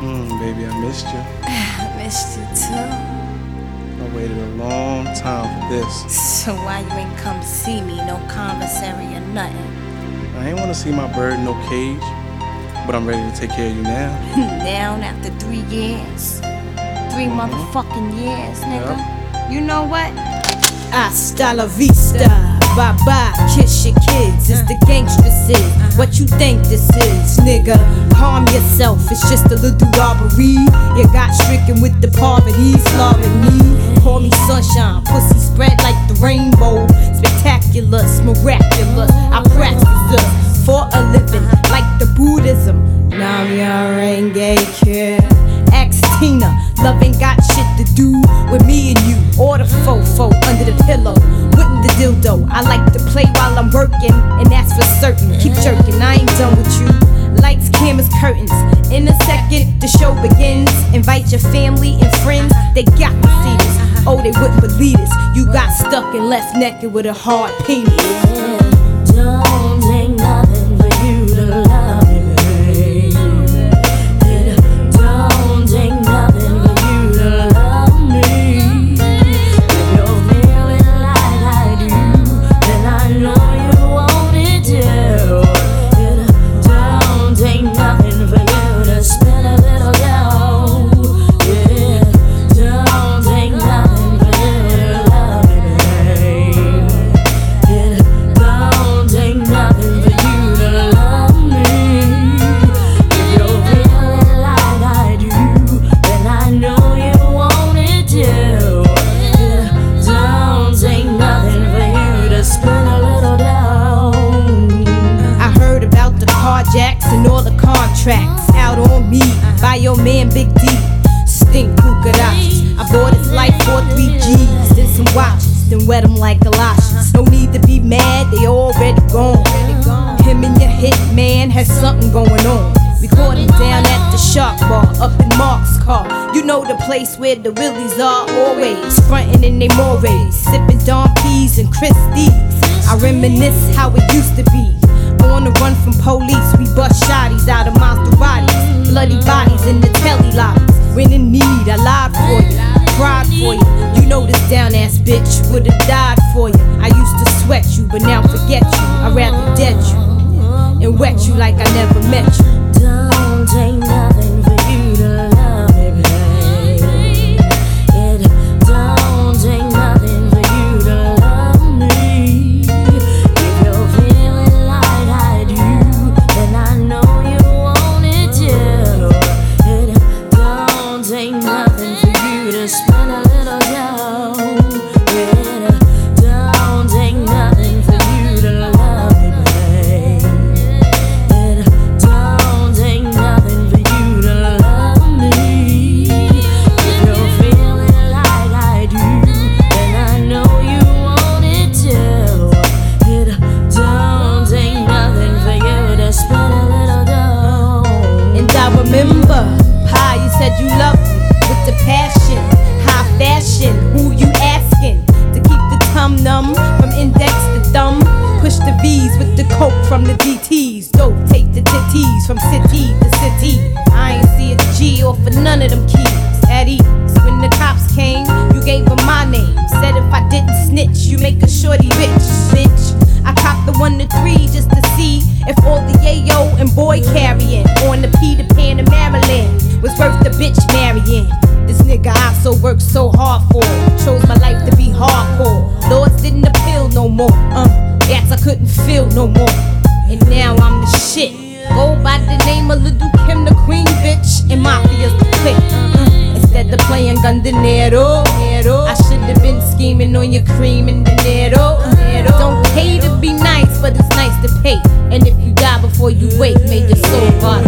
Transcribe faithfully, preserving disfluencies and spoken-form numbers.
Hmm, baby, I missed you. I missed you too. I waited a long time for this. So why you ain't come see me? No commissary or nothing. I ain't want to see my bird in no cage, but I'm ready to take care of you now. Down after three years. Three Mhm. motherfucking years, nigga. Yep. You know what? Hasta la vista, bye bye, kiss your kids. It's the gangster shit. What you think this is, nigga? Calm yourself, it's just a little robbery. You got stricken with the poverty, slaving me. Call me sunshine, pussy spread like the rainbow. Spectacular, miraculous. I practice this for a living, like the Buddhism. Nam Yarenge kid. Ask Tina, love ain't got shit to do with me and you. Or the fofo under the pillow, with the dildo. I like to play while I'm working, and that's for certain. Keep jerking, I ain't done with you. Lights, cameras, curtains. In a second, the show begins. Invite your family and friends, they got to see this. Oh, they wouldn't believe this. You got stuck and left naked with a hard penis. Don't take nothing for you to love me, baby. It don't take nothing for you to love me. If you're feeling like I do, then I know you want it too. It don't take nothing for you to spend a little dough. It don't take nothing for you to love me, baby. It don't take nothing for you to love me. If you're feeling like I do, then I know you want it too. It don't take nothing for you to spend a little dough. I heard about the carjacks and all the contracts out on me by your man Big D. Stink Bucarachi. I bought his life for three G's, then some watches, then wet him like galoshes. No need to be mad, they already gone. Him and your hitman has something going on. We caught him down at the Shark Bar up in Mark's car. You know the place where the Willies are always frontin' in they mores, sippin' Don P's and Christie's. I reminisce how it used to be. On the run from police, we bust shotties out of Maseratis. Bloody bodies in the telly lobbies. When in need, I lied for you, cried for you. You know this down ass bitch would've died for you. I used to sweat you, but now forget you. I'd rather dead you and wet you like I never met you. Don't take nothing for you to love me, baby. It don't take nothing for you to love me. If you're feeling like I do, then I know you want it too. It don't take nothing for you to spend a little dough. It don't take nothing for you to love me, baby. It don't take nothing for you to love me. If you're feeling like I do, then I know you want it too. It don't take nothing for you to spend a little dough. And I remember how you said you loved me with the passion, high fashion. Who you asking to keep the tum numb from index to thumb? Push the V's with the coke from the D Ts. Dope, take the titties from city to city. I ain't see a G off for none of them keys. At ease, when the cops came, you gave them my name. Said if I didn't snitch, you make a shorty rich, bitch. I copped the one to three just to see if all the yayo and boy carrying on the Peter Pan in Maryland was worth the bitch marrying. This nigga I so worked so hard for, chose my life to be hardcore. Lords didn't appeal no more, uh, yes I couldn't feel no more. And now I'm the shit. Go by the name of Little Kim the Queen, bitch, and Mafia's the clique. Uh, instead of playing Gundanero, I should've been scheming on your cream and dinero. Don't pay to be nice, but it's nice to pay. And if you die before you wake, may your soul rot